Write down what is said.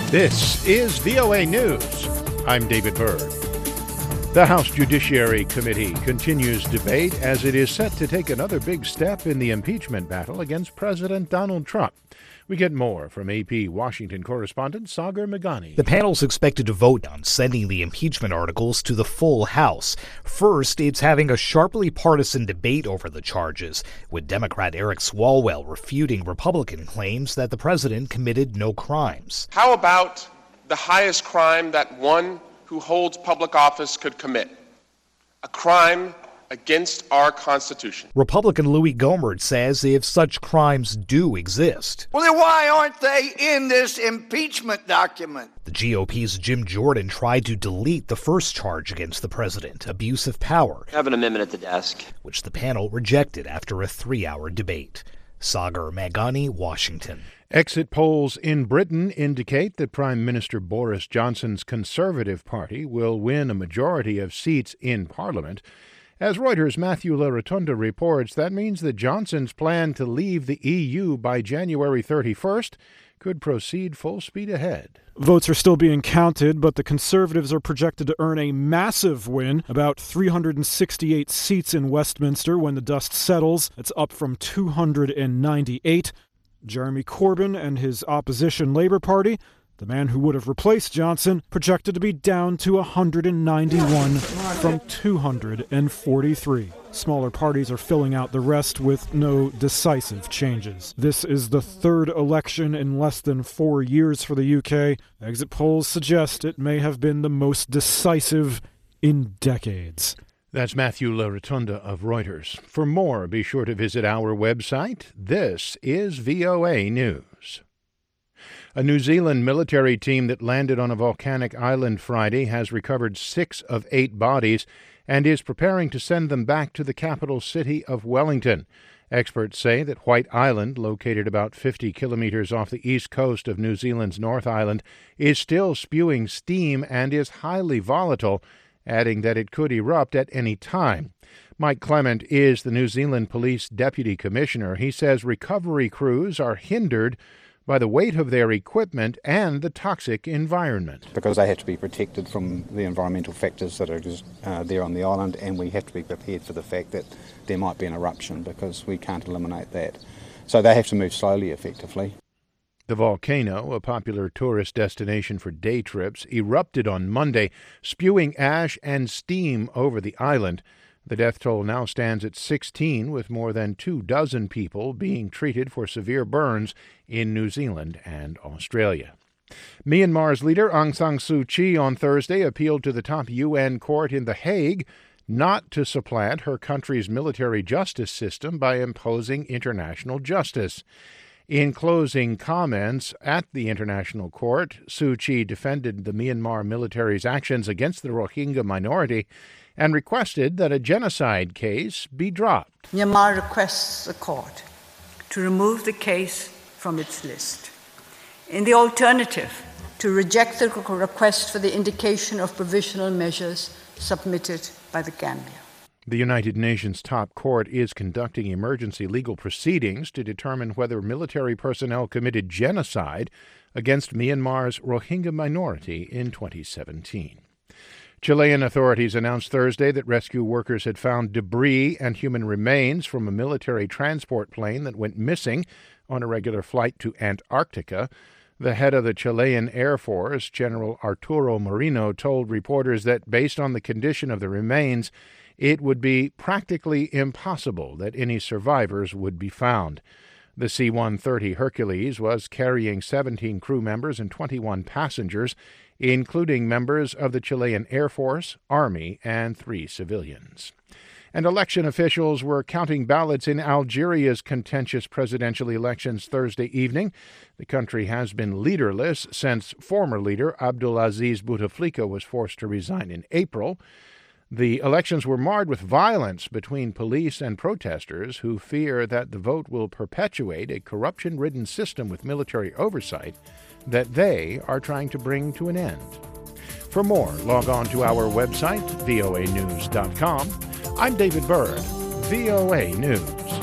This is VOA News. I'm David Byrd. The House Judiciary Committee continues debate as it is set to take another big step in the impeachment battle against President Donald Trump. We get more from AP Washington correspondent Sagar Meghani. The panel's expected to vote on sending the impeachment articles to the full House. First, it's having a sharply partisan debate over the charges, with Democrat Eric Swalwell refuting Republican claims that the president committed no crimes. How about the highest crime that one who holds public office could commit? A crime against our Constitution. Republican Louis Gohmert says if such crimes do exist, well, then why aren't they in this impeachment document? The GOP's Jim Jordan tried to delete the first charge against the president, abuse of power. I have an amendment at the desk, which the panel rejected after a 3-hour debate. Sagar Meghani, Washington. Exit polls in Britain indicate that Prime Minister Boris Johnson's Conservative Party will win a majority of seats in Parliament. As Reuters' Matthew LaRotunda reports, that means that Johnson's plan to leave the EU by January 31st could proceed full speed ahead. Votes are still being counted, but the Conservatives are projected to earn a massive win, about 368 seats in Westminster when the dust settles. It's up from 298. Jeremy Corbyn and his opposition Labour Party, the man who would have replaced Johnson, projected to be down to 191 from 243. Smaller parties are filling out the rest with no decisive changes. This is the third election in less than 4 years for the UK. Exit polls suggest it may have been the most decisive in decades. That's Matthew LaRotunda of Reuters. For more, be sure to visit our website. This is VOA News. A New Zealand military team that landed on a volcanic island Friday has recovered 6 of 8 bodies and is preparing to send them back to the capital city of Wellington. Experts say that White Island, located about 50 kilometers off the east coast of New Zealand's North Island, is still spewing steam and is highly volatile, adding that it could erupt at any time. Mike Clement is the New Zealand Police Deputy Commissioner. He says recovery crews are hindered by the weight of their equipment and the toxic environment. Because they have to be protected from the environmental factors that are there on the island, and we have to be prepared for the fact that there might be an eruption because we can't eliminate that. So they have to move slowly, effectively. The volcano, a popular tourist destination for day trips, erupted on Monday, spewing ash and steam over the island. The death toll now stands at 16, with more than 24 people being treated for severe burns in New Zealand and Australia. Myanmar's leader Aung San Suu Kyi on Thursday appealed to the top UN court in The Hague not to supplant her country's military justice system by imposing international justice. In closing comments at the International Court, Suu Kyi defended the Myanmar military's actions against the Rohingya minority and requested that a genocide case be dropped. Myanmar requests the court to remove the case from its list. In the alternative, to reject the request for the indication of provisional measures submitted by the Gambia. The United Nations top court is conducting emergency legal proceedings to determine whether military personnel committed genocide against Myanmar's Rohingya minority in 2017. Chilean authorities announced Thursday that rescue workers had found debris and human remains from a military transport plane that went missing on a regular flight to Antarctica. The head of the Chilean Air Force, General Arturo Moreno, told reporters that based on the condition of the remains, it would be practically impossible that any survivors would be found. The C-130 Hercules was carrying 17 crew members and 21 passengers, including members of the Chilean Air Force, Army, and 3 civilians. And election officials were counting ballots in Algeria's contentious presidential elections Thursday evening. The country has been leaderless since former leader Abdulaziz Bouteflika was forced to resign in April. The elections were marred with violence between police and protesters who fear that the vote will perpetuate a corruption-ridden system with military oversight that they are trying to bring to an end. For more, log on to our website, voanews.com. I'm David Byrd, VOA News.